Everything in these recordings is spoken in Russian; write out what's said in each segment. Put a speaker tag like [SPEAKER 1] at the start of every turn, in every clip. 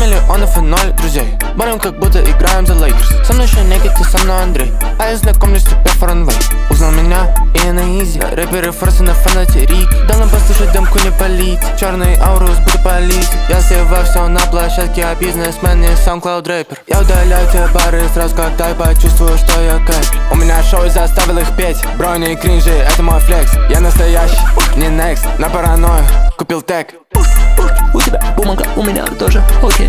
[SPEAKER 1] миллионов и 0 друзей. Борем, как будто играем за Лейкерс. Со мной еще Никита, со мной Андрей, а я знакомлюсь теперь форанвей. Узнал меня и на изи. Рэперы форсы на фанате Рик. Дал нам послушать демку, не палить. Черный аурус буду палить. Я сливаю все на площадке, а бизнесмен не SoundCloud рэпер. Я удаляю те бары сразу, когда я почувствую, что я кайф. У меня шоу и заставил их петь. Брони и кринжи, это мой флекс. Я настоящий, не next. На паранойю, купил тег.
[SPEAKER 2] У тебя бумага, у меня тоже, окей.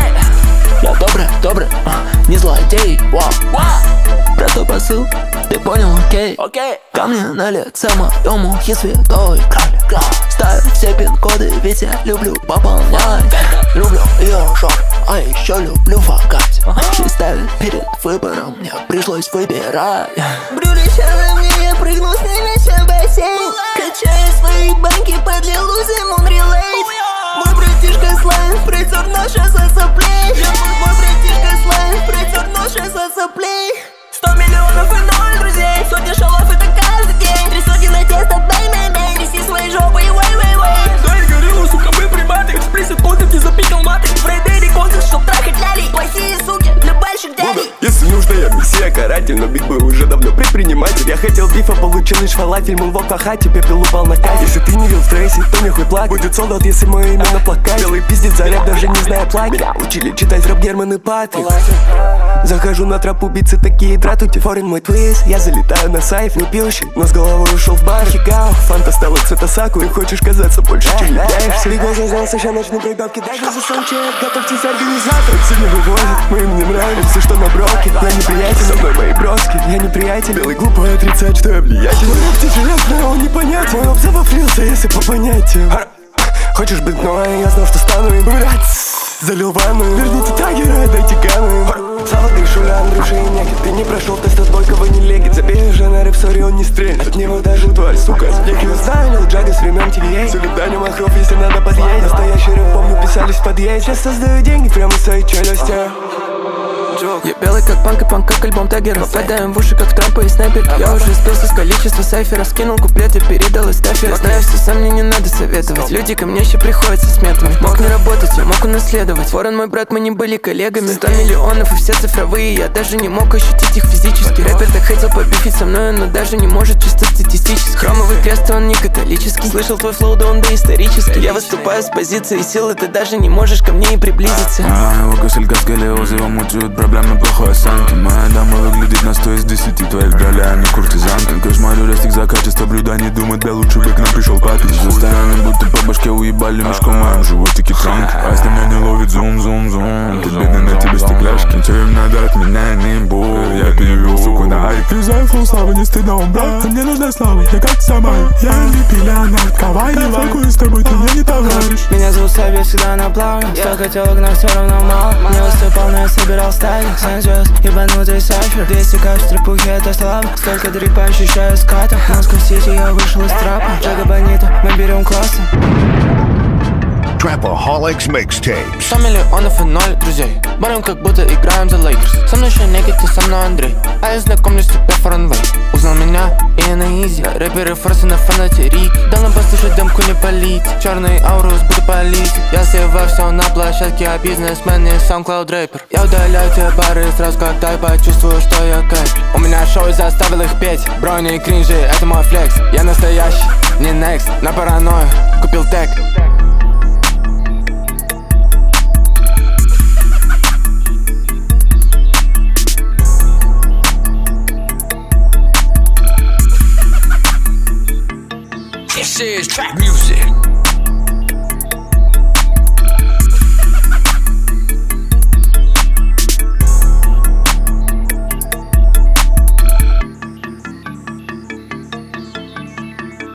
[SPEAKER 2] Я добрый, не злодей, вау. Простой посыл, ты понял, окей. Ко мне на лице моем ухе святой краль. Ставь все пин-коды, ведь я люблю пополнять. Люблю ее шок, а еще люблю факать. Жизнь ставит перед выбором, мне пришлось выбирать.
[SPEAKER 3] Брюли на мне, я прыгну с ними в бассейн. Качаю свои банки, подлил Узимун релейт. Мой братишка слайм, прицеп наша соплей. Мой братишка слайм, прицеп наша соплей. 100 миллионов и 0 друзей. Сотни шалов это каждый день. 3 сотни на тесто, бэй-бэй-бэй. Неси своей жопой, вэй-вэй-вэй.
[SPEAKER 4] Дай гориллу, сука, мы приматы. Эксплисит контент, не запикал маты.
[SPEAKER 3] Фрейдери контент, чтоб трахать лялей. Плохие суки для больших дядей.
[SPEAKER 4] Если нужно, я мессия каратель, но Биг Бой уже давно предприниматель. Я хотел бифа, получил лишь фалафель. Мунвок по хате, пепел упал на кайф. Если ты не видел в трейсе, то нехуй плак. Будет солдат, если мое имя на плакате. Белый пиздец за рэп, даже не зная плаги. Меня учили читать рэп Герман и Патрик. Захожу на троп, убийцы такие дратути. Форин мой твист, я залетаю на сайф. Не пьющий, но с головой ушел в бар. Хикао, фанта стала цветосаку. И хочешь казаться больше, чем являешься. Биг Бой зазнался, ща начну прибавки. Даже за саундчек, готовьтесь организатор. Все не вывозят, мы им не нравимся, что на броке. Я не приятель, со мной мои броски. Я не приятель, белый глупо отрицать, что я влиятельный. Мой опти железный, он не понять. Мой оп завафлился, если по понятиям. Хочешь быть мной, я знал, что стану им. Залил ванну, верните тагера, дайте гану. Салаты, Шуля, Андрюша и Некит. Ты не прошел тест от Бойкова, не легит. Забей уже на рэп, сори, он не стрельнет. От него даже тварь, сука, сплекивает. Знаю, Лил Джага с времен TVA. Солидарный махров, если надо подъедет. Настоящий рэп, помню, писались в подъезде. Сейчас создаю деньги прямо из своей челюсти.
[SPEAKER 2] Я белый как панк и панк, как альбом Таггера. Попадаем в уши, как Трампа и снайпер. Я уже сбился с количества сайфера. Скинул куплет и передал эстафет. Знаю, что сам мне не надо советовать. Люди ко мне еще приходят со сметами. Мог не работать, я мог унаследовать. Ворон мой брат, мы не были коллегами. 100 миллионов и все цифровые. Я даже не мог ощутить их физически. Рэпер так хотел побифить со мной, но даже не может чисто статистически. Хромовый крест, он не католический. Слышал твой флоу, да он доисторический. Я выступаю с позиции силы, ты даже не можешь ко мне и приблизиться.
[SPEAKER 5] Его кошелька сколиоз, его мучают проблемы плохой осанки. Моя дама выглядит на 100 из 10. Твоих долями куртизанка. Кошмарю растик за качество блюда. Не думать, да лучше бы к нам пришел папич. Заставим, будто по башке уебали мешком. Моем животике транки. А если меня не ловит зум-зум-зум. Тут бедно на тебе стекляшки. Че им надо от меня, не буду. Я перевел суку на айк. Юзаю флоу славы, не стыдно он брат. Мне нужна слава, я как сама. Я не пиля, нарковай. Не лайкую с тобой, ты мне не товарищ.
[SPEAKER 2] Меня зовут Саби, всегда на плаве. Столько телок, но все равно мало. Не выступал, но я собирал стаги. Сан-Джос, ебанутый сайфер. 200 кайф, стрипухи, это слабо. Столько дрипа, ощущаю ската. В Москва-Сити я вышел из трапа. Джага Бонита, мы берем классно.
[SPEAKER 6] Trapaholics Mixtapes.
[SPEAKER 1] 100 миллионов и 0 друзей. Борем, как будто играем за Лейкерс. Со мной еще Никита, со мной Андрей, а я знакомлюсь теперь форанвей. Узнал меня и на изи. Рэперы форсы на фанате Рик. Дал нам послушать демку, не палить. Черный аурус буду палить. Я сливаю все на площадке, а бизнесмен не SoundCloud рэпер. Я удаляю те бары сразу, когда я почувствую, что я кайф. У меня шоу и заставил их петь. Брони и кринжи, это мой флекс. Я настоящий, не next. На паранойю, купил тег.
[SPEAKER 7] This is trap music.